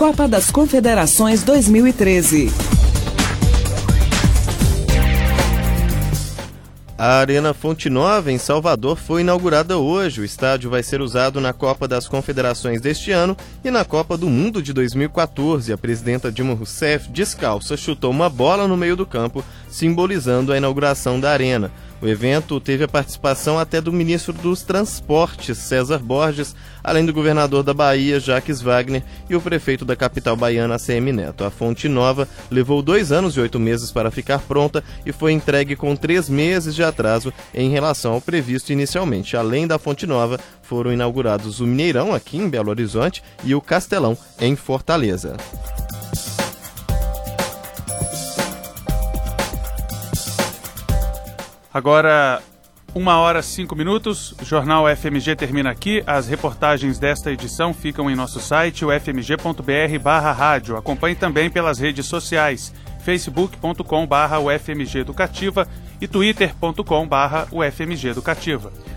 Copa das Confederações 2013. A Arena Fonte Nova, em Salvador, foi inaugurada hoje. O estádio vai ser usado na Copa das Confederações deste ano e na Copa do Mundo de 2014. A presidenta Dilma Rousseff, descalça, chutou uma bola no meio do campo, simbolizando a inauguração da arena. O evento teve a participação até do ministro dos Transportes, César Borges, além do governador da Bahia, Jacques Wagner, e o prefeito da capital baiana, ACM Neto. A Fonte Nova levou 2 anos e 8 meses para ficar pronta e foi entregue com 3 meses de atraso em relação ao previsto inicialmente. Além da Fonte Nova, foram inaugurados o Mineirão, aqui em Belo Horizonte, e o Castelão, em Fortaleza. Agora, 1h05. O Jornal FMG termina aqui. As reportagens desta edição ficam em nosso site, o fmg.br/rádio. Acompanhe também pelas redes sociais, facebook.com/ufmgeeducativa e twitter.com/ufmgeeducativa.